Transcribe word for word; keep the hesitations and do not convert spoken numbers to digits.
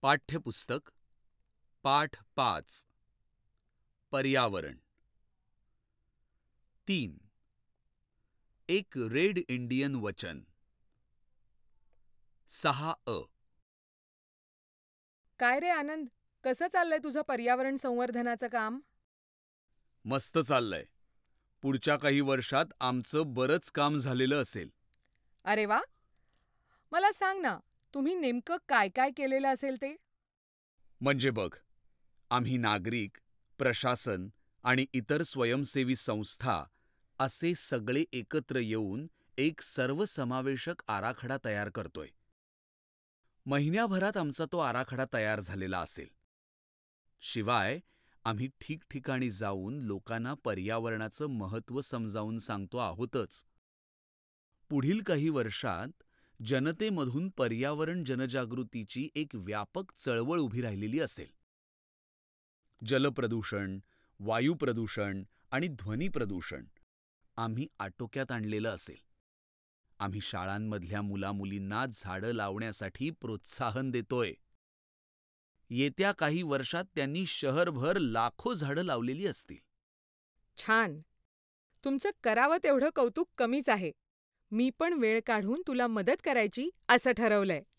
पाठ्यपुस्तक पाठ पाच पर्यावरण तीन एक रेड इंडियन वचन सहा अ काय रे आनंद, कसं चाललंय तुझं पर्यावरण संवर्धनाचं काम? मस्त चाललंय. पुढच्या काही वर्षात आमचं बरंच काम झालेलं असेल. अरे वा, मला सांग ना, तुम्ही नेमकं काय काय केलेलं असेल ते? म्हणजे बघ, आम्ही नागरिक, प्रशासन आणि इतर स्वयंसेवी संस्था असे सगळे एकत्र येऊन एक सर्वसमावेशक आराखडा तयार करतोय. महिन्याभरात आमचा तो आराखडा तयार झालेला असेल. शिवाय आम्ही ठिकठिकाणी जाऊन लोकांना पर्यावरणाचं महत्त्व समजावून सांगतो आहोतच. पुढील काही वर्षात जनतेमधून पर्यावरण जनजागृतीची एक व्यापक चळवळ उभी राहिलेली असेल. जलप्रदूषण, वायू प्रदूषण आणि ध्वनी प्रदूषण आम्ही आटोक्यात आणलेलं असेल. आम्ही शाळांमधल्या मुलामुलींना झाडं लावण्यासाठी प्रोत्साहन देतोय. येत्या काही वर्षात त्यांनी शहरभर लाखो झाडं लावलेली असतील. छान. तुमचं करावं तेवढं कौतुक कमीच आहे. मी पण वेळ काढून तुला मदत करायची असं ठरवलंय.